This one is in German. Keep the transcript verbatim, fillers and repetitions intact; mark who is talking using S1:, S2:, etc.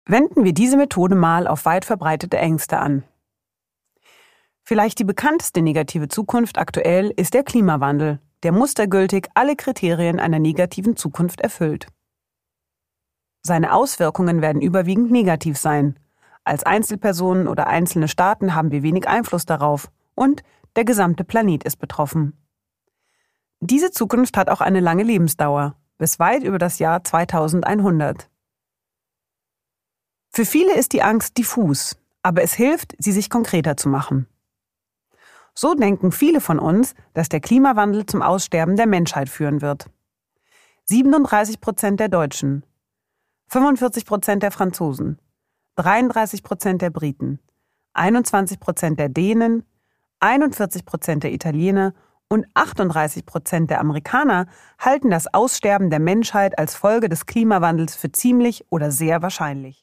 S1: Wenden wir diese Methode mal auf weit verbreitete Ängste an. Vielleicht die bekannteste negative Zukunft aktuell ist der Klimawandel, der mustergültig alle Kriterien einer negativen Zukunft erfüllt. Seine Auswirkungen werden überwiegend negativ sein. Als Einzelpersonen oder einzelne Staaten haben wir wenig Einfluss darauf und der gesamte Planet ist betroffen. Diese Zukunft hat auch eine lange Lebensdauer, bis weit über das Jahr zweitausendeinhundert. Für viele ist die Angst diffus, aber es hilft, sie sich konkreter zu machen. So denken viele von uns, dass der Klimawandel zum Aussterben der Menschheit führen wird. siebenunddreißig Prozent der Deutschen, fünfundvierzig Prozent der Franzosen, dreiunddreißig Prozent der Briten, einundzwanzig Prozent der Dänen, einundvierzig Prozent der Italiener und achtunddreißig Prozent der Amerikaner halten das Aussterben der Menschheit als Folge des Klimawandels für ziemlich oder sehr wahrscheinlich.